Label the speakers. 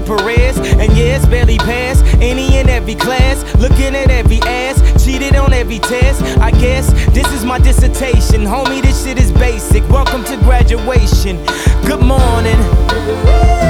Speaker 1: Perez. And yeah, it's barely passed any and every class. Looking at every ass, cheated on every test. I guess this is my dissertation. Homie, this shit is basic. Welcome to graduation. Good morning.